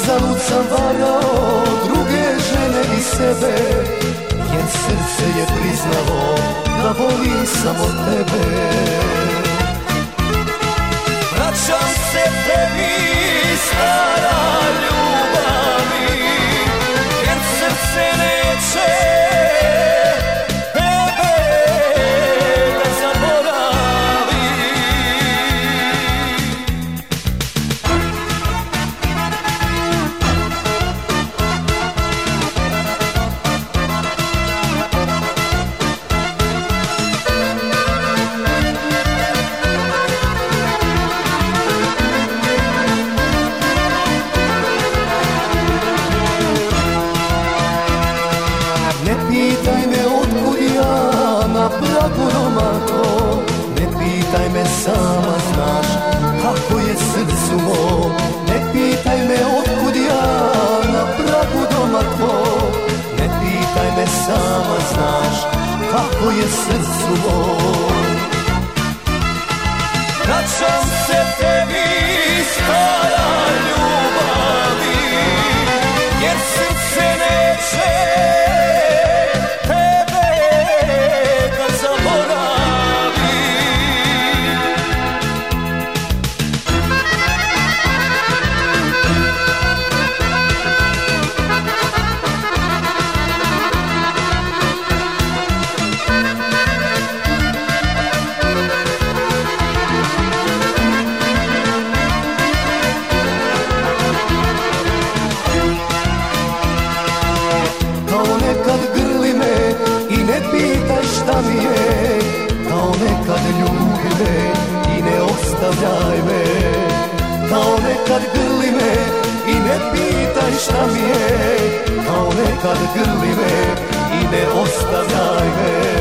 Uzalud sam varao druge žene i sebe, jer srce je priznalo da voli samo tebe. Vraćam se tebi, stara ljubavi, jer srce neće tebe da zaboravi. Ne pitaj me otkud ja na pragu doma tvog, ne pitaj me, sama znaš kako je srcu mom. Ne pitaj me otkud ja na pragu doma tvog, ne pitaj me, sama znaš kako je srcu mom. Vraćam se tebi, stara ljubavi, jer srce neće šta mi je, kao nekad ljubi me i ne ostavljaj me. Kao nekad grli me i ne pitaj šta mi je, kao nekad grli me i ne ostavljaj me.